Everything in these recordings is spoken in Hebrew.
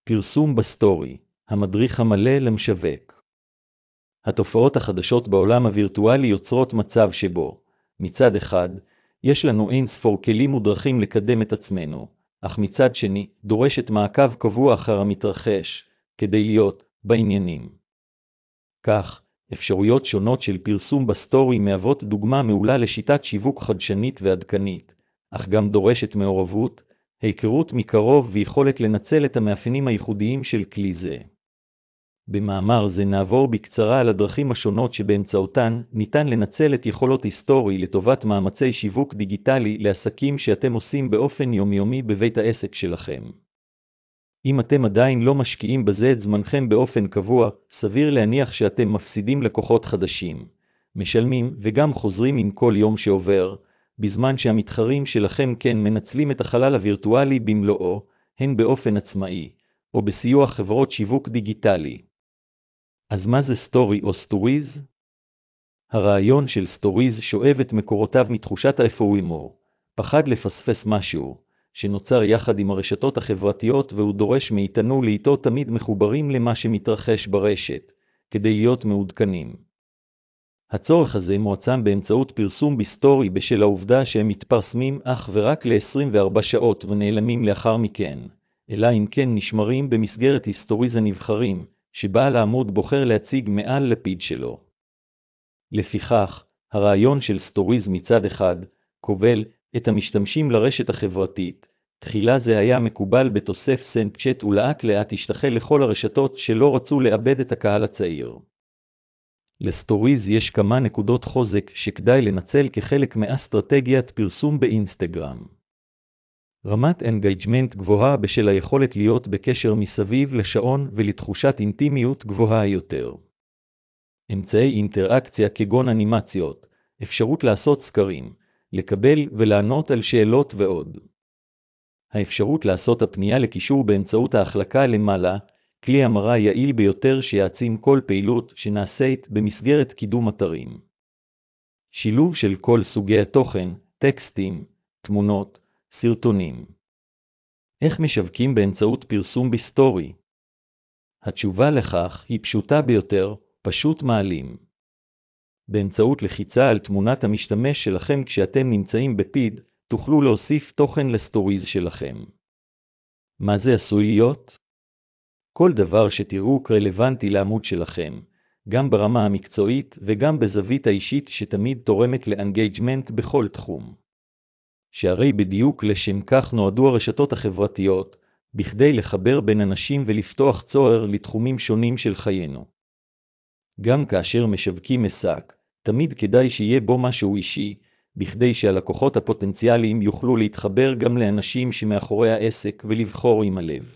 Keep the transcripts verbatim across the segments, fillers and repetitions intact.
פרסום בסטורי, המדריך המלא למשווק. התופעות החדשות בעולם הווירטואלי יוצרות מצב שבו, מצד אחד, יש לנו אין ספור כלים ודרכים לקדם את עצמנו, אך מצד שני, דורשת מעקב קבוע אחר המתרחש, כדי להיות בעניינים. כך, אפשרויות שונות של פרסום בסטורי מהוות דוגמה מעולה לשיטת שיווק חדשנית ועדכנית, אך גם דורשת מעורבות, היכרות מקרוב ויכולת לנצל את המאפיינים הייחודיים של כלי זה. במאמר זה נעבור בקצרה על הדרכים השונות שבאמצעותן ניתן לנצל את יכולות היסטורי לטובת מאמצי שיווק דיגיטלי לעסקים שאתם עושים באופן יומיומי בבית העסק שלכם. אם אתם עדיין לא משקיעים בזה את זמנכם באופן קבוע, סביר להניח שאתם מפסידים לקוחות חדשים, משלמים וגם חוזרים עם כל יום שעובר, בזמן שהמתחרים שלכם כן מנצלים את החלל הווירטואלי במלואו, הן באופן עצמאי, או בסיוע חברות שיווק דיגיטלי. אז מה זה סטורי או סטוריז? הרעיון של סטוריז שואב את מקורותיו מתחושת האפורימור, פחד לפספס משהו, שנוצר יחד עם הרשתות החברתיות והוא דורש מאיתנו לאיתו תמיד מחוברים למה שמתרחש ברשת, כדי להיות מעודכנים. הצורך הזה מועצם באמצעות פרסום בסטורי בשל העובדה שהם מתפרסמים אך ורק ל-עשרים וארבע שעות ונעלמים לאחר מכן, אלא אם כן נשמרים במסגרת היסטוריז הנבחרים, שבעל העמוד בוחר להציג מעל לפיד שלו. לפיכך, הרעיון של סטוריז מצד אחד, כובל את המשתמשים לרשת החברתית. תחילה זה היה מקובל בתוסף סנאפצ'אט ולאט לאט השתחל לכל הרשתות שלא רצו לאבד את הקהל הצעיר. לסטוריז יש כמה נקודות חוזק שכדאי לנצל כחלק מאסטרטגיית פרסום באינסטגרם. רמת אנגייג'מנט גבוהה בשל היכולת להיות בקשר מסביב לשעון ולתחושת אינטימיות גבוהה יותר. אמצעי אינטראקציה כגון אנימציות, אפשרות לעשות סקרים, לקבל ולענות על שאלות ועוד. האפשרות לעשות הפנייה לקישור באמצעות ההחלקה למעלה, כלי המראה יעיל ביותר שיעצים כל פעילות שנעשית במסגרת קידום אתרים. שילוב של כל סוגי התוכן, טקסטים, תמונות, סרטונים. איך משווקים באמצעות פרסום בסטורי? התשובה לכך היא פשוטה ביותר, פשוט מעלים. באמצעות לחיצה על תמונת המשתמש שלכם כשאתם נמצאים בפיד, תוכלו להוסיף תוכן לסטוריז שלכם. מה זה עשוי להיות? כל דבר שתראו רלוונטי לעמוד שלכם, גם ברמה המקצועית וגם בזווית האישית שתמיד תורמת לאנגייג'מנט בכל תחום. שהרי בדיוק לשם כך נועדו הרשתות החברתיות, בכדי לחבר בין אנשים ולפתוח צוהר לתחומים שונים של חיינו. גם כאשר משווקים עסק, תמיד כדאי שיהיה בו משהו אישי, בכדי שהלקוחות הפוטנציאליים יוכלו להתחבר גם לאנשים שמאחורי העסק ולבחור עם הלב.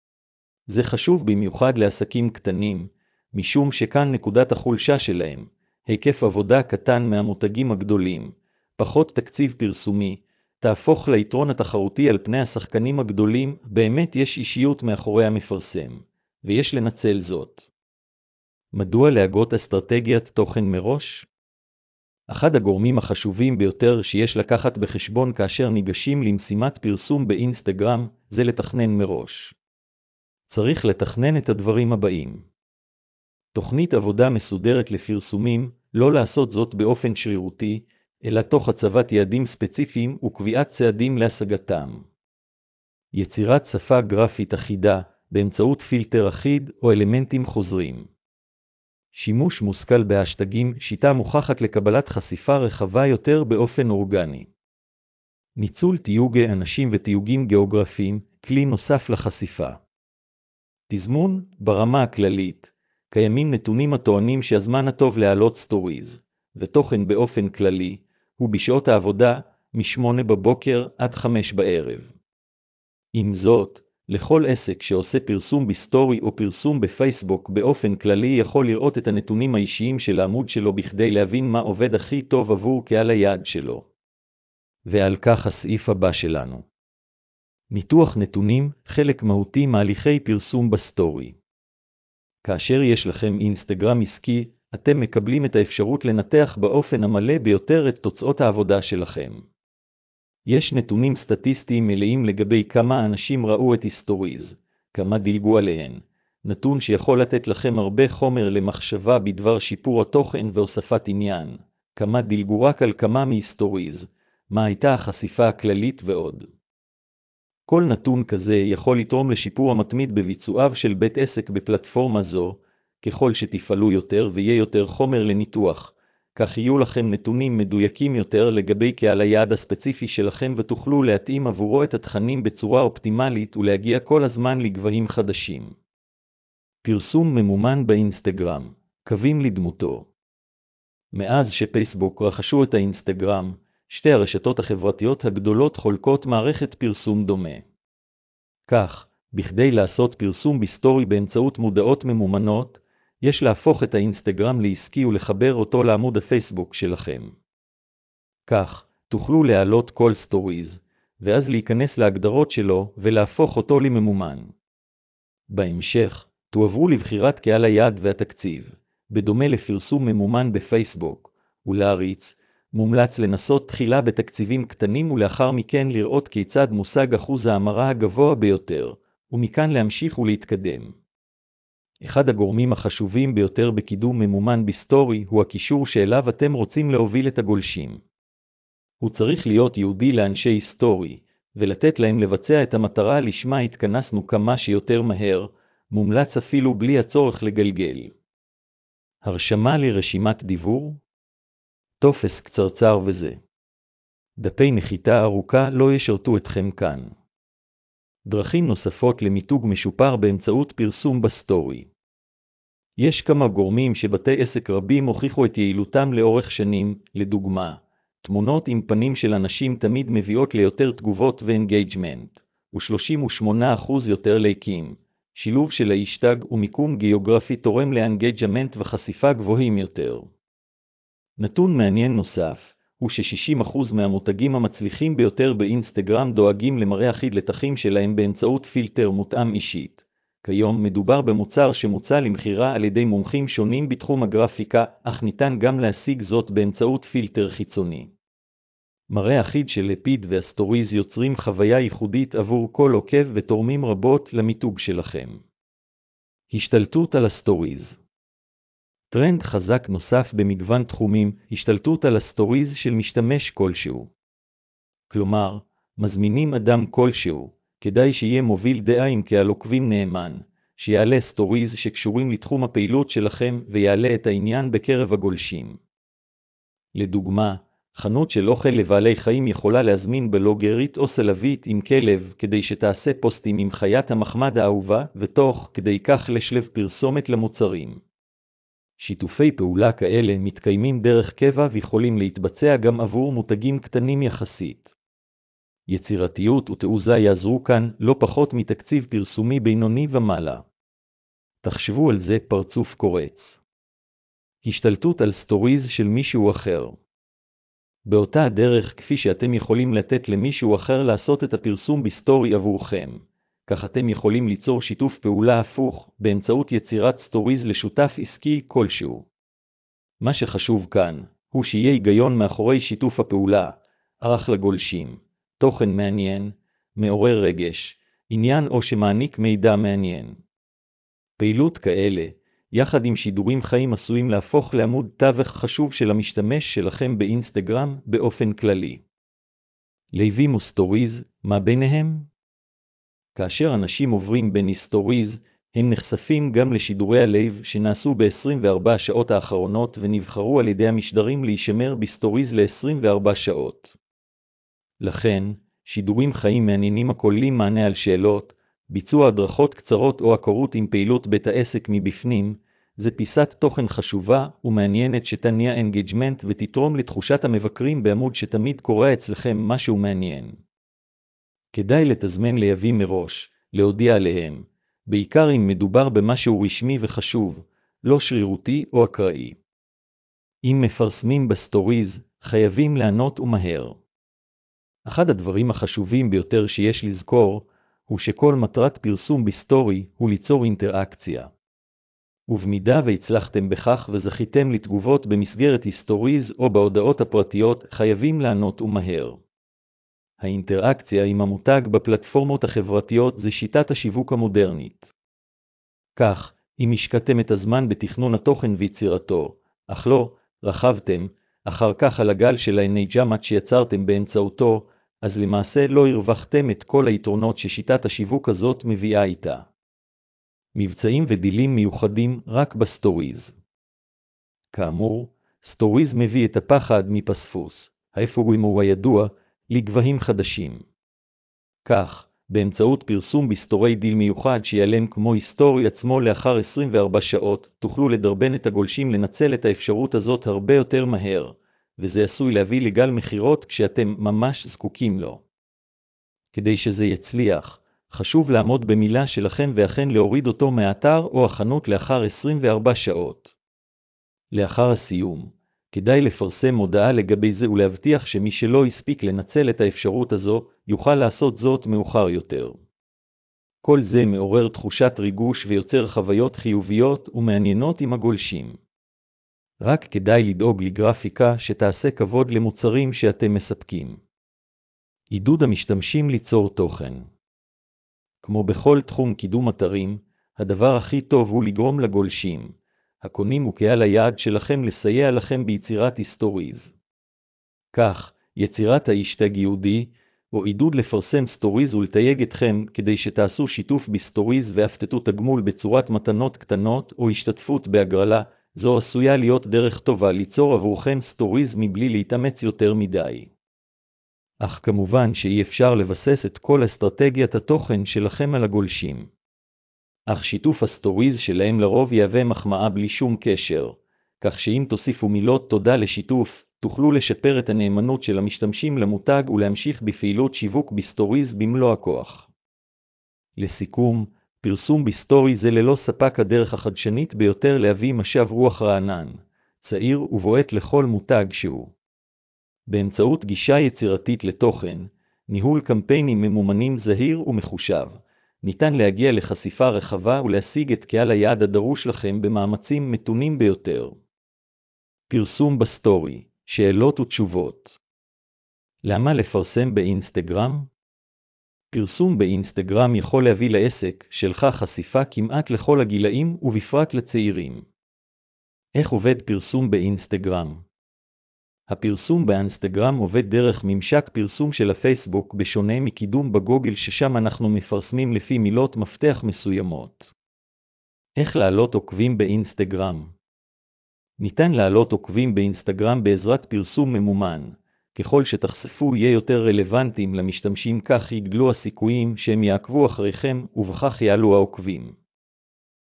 זה חשוב במיוחד לעסקים קטנים, משום שכאן נקודת החולשה שלהם, היקף עבודה קטן מהמותגים הגדולים, פחות תקציב פרסומי, תהפוך ליתרון התחרותי על פני השחקנים הגדולים. באמת יש אישיות מאחורי המפרסם, ויש לנצל זאת. מדוע להגות אסטרטגיית תוכן מראש? אחד הגורמים החשובים ביותר שיש לקחת בחשבון כאשר ניגשים למשימת פרסום באינסטגרם, זה לתכנן מראש. צריך לתכנן את הדברים הבאים. תוכנית עבודה מסודרת לפרסומים, לא לעשות זאת באופן שרירותי, אלא תוך הצבת יעדים ספציפיים וקביעת צעדים להשגתם. יצירת שפה גרפית אחידה, באמצעות פילטר אחיד או אלמנטים חוזרים. שימוש מושכל בהשטגים, שיטה מוכחת לקבלת חשיפה רחבה יותר באופן אורגני. ניצול תיוגי אנשים ותיוגים גיאוגרפיים, כלי נוסף לחשיפה. תזמון, ברמה הכללית, קיימים נתונים הטוענים שהזמן הטוב להעלות סטוריז, ותוכן באופן כללי, הוא בשעות העבודה, משמונה בבוקר עד חמש בערב. עם זאת, לכל עסק שעושה פרסום בסטורי או פרסום בפייסבוק באופן כללי יכול לראות את הנתונים האישיים של העמוד שלו בכדי להבין מה עובד הכי טוב עבור קהל היעד שלו. ועל כך הסעיף הבא שלנו. ניתוח נתונים, חלק מהותי מהליכי פרסום בסטורי. כאשר יש לכם אינסטגרם עסקי, אתם מקבלים את האפשרות לנתח באופן המלא ביותר את תוצאות העבודה שלכם. יש נתונים סטטיסטיים מלאים לגבי כמה אנשים ראו את הסטוריז, כמה דילגו עליהן. נתון שיכול לתת לכם הרבה חומר למחשבה בדבר שיפור התוכן והוספת עניין. כמה דילגו רק על כמה מהסטוריז, מה הייתה החשיפה הכללית ועוד. כל נתון כזה יכול לתרום לשיפור המתמיד בביצועיו של בית עסק בפלטפורמה זו. ככל שתפעלו יותר ויהיה יותר חומר לניתוח, כך יהיו לכם נתונים מדויקים יותר לגבי קהל היעד הספציפי שלכם ותוכלו להתאים עבורו את התכנים בצורה אופטימלית ולהגיע כל הזמן לגבהים חדשים. פרסום ממומן באינסטגרם, קווים לדמותו. מאז שפייסבוק רכשו את האינסטגרם, שתי הרשתות החברתיות הגדולות חולקות מערכת פרסום דומה. כך, בכדי לעשות פרסום בסטורי באמצעות מודעות ממומנות, יש להפוך את האינסטגרם לעסקי ולחבר אותו לעמוד הפייסבוק שלכם. כך, תוכלו להעלות כל סטוריז, ואז להיכנס להגדרות שלו ולהפוך אותו לממומן. בהמשך, תועברו לבחירת קהל היעד והתקציב, בדומה לפרסום ממומן בפייסבוק, ולהריץ, מומלץ לנסות תחילה בתקציבים קטנים ולאחר מכן לראות כיצד מושג אחוז ההמרה הגבוה ביותר, ומכאן להמשיך ולהתקדם. אחד הגורמים החשובים ביותר בקידום ממומן בסטורי הוא הקישור שאליו אתם רוצים להוביל את הגולשים. הוא צריך להיות ייעודי לאנשי סטורי, ולתת להם לבצע את המטרה לשמה התכנסנו כמה שיותר מהר, מומלץ אפילו בלי הצורך לגלגל. הרשמה לרשימת דיבור? טופס קצרצר וזה. דפי נחיתה ארוכה לא ישרתו אתכם כאן. דרכים נוספות למיתוג משופר באמצעות פרסום בסטורי. יש כמה גורמים שבתי עסק רבים הוכיחו את יעילותם לאורך שנים, לדוגמה, תמונות עם פנים של אנשים תמיד מביאות ליותר תגובות ואנגייג'מנט, ו-שלושים ושמונה אחוז יותר לייקים. שילוב של האשטג ומיקום גיאוגרפי תורם לאנגייג'מנט וחשיפה גבוהים יותר. נתון מעניין נוסף, הוא ש-שישים אחוז מהמותגים המצליחים ביותר באינסטגרם דואגים למראה אחיד לתחים שלהם באמצעות פילטר מותאם אישית. כיום מדובר במוצר שמוצע למכירה על ידי מומחים שונים בתחום הגרפיקה, אך ניתן גם להשיג זאת באמצעות פילטר חיצוני. מראה אחיד של לפיד והסטוריז יוצרים חוויה ייחודית עבור כל עוקב ותורמים רבות למיתוג שלכם. השתלטות על הסטוריז. טרנד חזק נוסף במגוון תחומים, השתלטות על הסטוריז של משתמש כלשהו. כלומר, מזמינים אדם כלשהו, כדאי שיהיה מוביל דעה עם קהל עוקבים נאמן, שיעלה סטוריז שקשורים לתחום הפעילות שלכם ויעלה את העניין בקרב הגולשים. לדוגמה, חנות של אוכל לבעלי חיים יכולה להזמין בלוגרית או סלבית עם כלב כדי שתעשה פוסטים עם חיית המחמד האהובה ותוך כדי כך לשלב פרסומת למוצרים. שיתופי פעולה כאלה מתקיימים דרך קבע ויכולים להתבצע גם עבור מותגים קטנים יחסית. יצירתיות ותעוזה יעזרו כאן לא פחות מתקציב פרסומי בינוני ומעלה. תחשבו על זה פרצוף קורץ. השתלטות על סטוריז של מישהו אחר. באותה הדרך כפי שאתם יכולים לתת למישהו אחר לעשות את הפרסום בסטורי עבורכם, כך אתם יכולים ליצור שיתוף פעולה הפוך באמצעות יצירת סטוריז לשותף עסקי כלשהו. מה שחשוב כאן הוא שיהיה היגיון מאחורי שיתוף הפעולה, ערך לגולשים, תוכן מעניין, מעורר רגש, עניין או שמעניק מידע מעניין. פעילות כאלה, יחד עם שידורים חיים עשויים להפוך לעמוד תווך חשוב של המשתמש שלכם באינסטגרם באופן כללי. לייבים וסטוריז, מה ביניהם? כאשר אנשים עוברים בין סטוריז, הם נחשפים גם לשידורי הלייב שנעשו ב-עשרים וארבע שעות האחרונות ונבחרו על ידי המשדרים להישמר בסטוריז ל-עשרים וארבע שעות. לכן, שידורים חיים מעניינים הכוללים מענה על שאלות, ביצוע הדרכות קצרות או הכרות עם פעילות בית העסק מבפנים, זה פיסת תוכן חשובה ומעניינת שתניע אנגייג'מנט ותתרום לתחושת המבקרים בעמוד שתמיד קורה אצלכם משהו מעניין. כדאי לתזמן לייבים מראש, להודיע עליהם, בעיקר אם מדובר במשהו רשמי וחשוב, לא שרירותי או אקראי. אם מפרסמים בסטוריז, חייבים לענות ומהר. אחד הדברים החשובים ביותר שיש לזכור, הוא שכל מטרת פרסום בסטורי הוא ליצור אינטראקציה. ובמידה והצלחתם בכך וזכיתם לתגובות במסגרת סטוריז או בהודעות הפרטיות, חייבים לענות ומהר. האינטראקציה עם המותג בפלטפורמות החברתיות זה שיטת השיווק המודרנית. כך, אם השקעתם את הזמן בתכנון התוכן ויצירתו, אך לא רכבתם אחר כך על הגל של האנג'מנט שיצרתם באמצעותו, אז למעשה לא הרווחתם את כל היתרונות ששיטת השיווק הזאת מביאה איתה. מבצעים ודילים מיוחדים רק בסטוריז. כאמור, סטוריז מביא את הפחד מפספוס, האפורים הוא הידוע, לגבהים חדשים. כך, באמצעות פרסום בסטורי דיל מיוחד שיעלם כמו היסטורי עצמו לאחר עשרים וארבע שעות, תוכלו לדרבן את הגולשים לנצל את האפשרות הזאת הרבה יותר מהר, וזה עשוי להביא לגל מחירות כשאתם ממש זקוקים לו. כדי שזה יצליח, חשוב לעמוד במילה שלכם ואכן להוריד אותו מהאתר או החנות לאחר עשרים וארבע שעות. לאחר הסיום, כדאי לפרסם הודעה לגבי זה ולהבטיח שמי שלא הספיק לנצל את האפשרות הזו, יוכל לעשות זאת מאוחר יותר. כל זה מעורר תחושת ריגוש ויוצר חוויות חיוביות ומעניינות עם הגולשים. רק כדאי לדאוג לגרפיקה שתעשה כבוד למוצרים שאתם מספקים. עידוד המשתמשים ליצור תוכן. כמו בכל תחום קידום אתרים, הדבר הכי טוב הוא לגרום לגולשים, הקונים וקהל היעד שלכם לסייע לכם ביצירת היסטוריז. כך, יצירת האשטג ייעודי, או עידוד לפרסם סטוריז ולתייג אתכם כדי שתעשו שיתוף בסטוריז והפתתו תגמול בצורת מתנות קטנות או השתתפות בהגרלה, זו עשויה להיות דרך טובה ליצור עבורכם סטוריז מבלי להתאמץ יותר מדי. אך כמובן שאי אפשר לבסס את כל אסטרטגיית התוכן שלכם על הגולשים. אך שיתוף הסטוריז שלהם לרוב יהווה מחמאה בלי שום קשר, כך שאם תוסיפו מילות תודה לשיתוף, תוכלו לשפר את הנאמנות של המשתמשים למותג ולהמשיך בפעילות שיווק בסטוריז במלוא הכוח. לסיכום, פרסום בסטורי זה ללא ספק הדרך החדשנית ביותר להביא משב רוח רענן, צעיר ובועט לכל מותג שהוא. באמצעות גישה יצירתית לתוכן, ניהול קמפיינים ממומנים זהיר ומחושב, ניתן להגיע לחשיפה רחבה ולהשיג את קהל היעד הדרוש לכם במאמצים מתונים ביותר. פרסום בסטורי, שאלות ותשובות. למה לפרסם באינסטגרם? פרסום באינסטגרם יכול להביא לעסק שלך חשיפה כמעט לכל הגילאים ובפרט לצעירים. איך עובד פרסום באינסטגרם? הפרסום באינסטגרם עובד דרך ממשק פרסום של הפייסבוק בשונה מקידום בגוגל ששם אנחנו מפרסמים לפי מילות מפתח מסוימות. איך להעלות עוקבים באינסטגרם? ניתן להעלות עוקבים באינסטגרם בעזרת פרסום ממומן. ככל שתחשפו יהיה יותר רלוונטיים למשתמשים כך יגדלו הסיכויים שהם יעקבו אחריכם ובכך יעלו העוקבים.